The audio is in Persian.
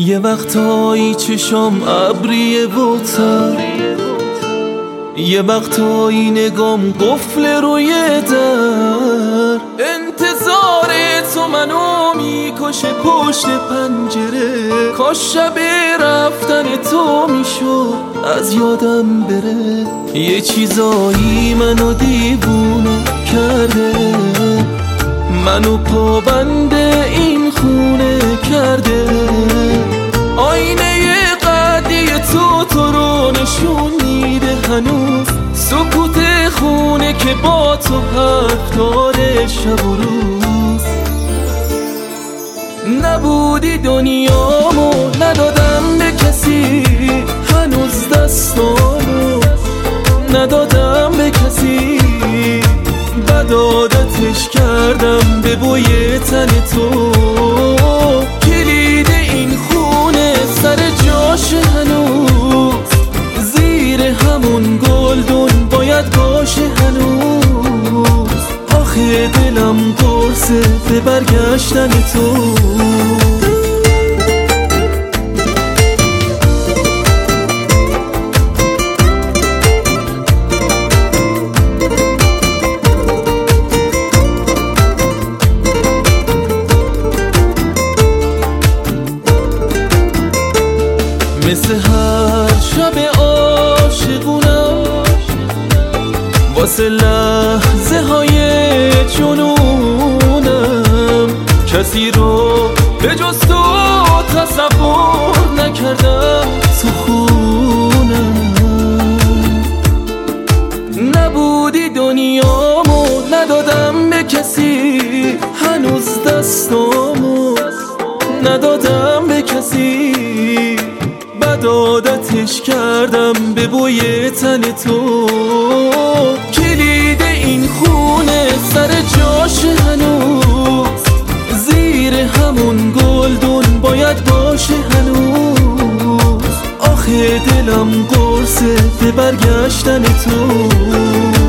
یه وقتایی چشام ابریه و تر، یه وقتایی نگام قفل روی در. انتظار تو منو میکشه پشت پنجره، کاش شب رفتن تو میشد از یادم بره. یه چیزایی منو دیوونه کرده، منو پابند این خونه کرده. آینه قدی تو رو نشون میده هنوز، سکوت خونه که با تو حرف داره شب و روز. نبودی دنیامو ندادم به کسی، هنوز دستامو ندادم به کسی. بد عادتش کردم به بوی تن تو، کلید این خونه سر جاش هنوز، زیر همون گلدون باید باشه هنوز. آخه دلم قرصه به برگشتن تو. مثل هر شب عاشقونم واسه لحظه های جنونم، کسی رو به جز تو تصور نکردم تو خونم. نبودی دنیامو ندادم به کسی، هنوز دستامو ندادم به کسی. بد عادتش کردم به بوی تن تو، کلید این خونه سر جاش هنوز، زیر همون گلدون باید باشه هنوز. آخه دلم قرصه به برگشتن تو.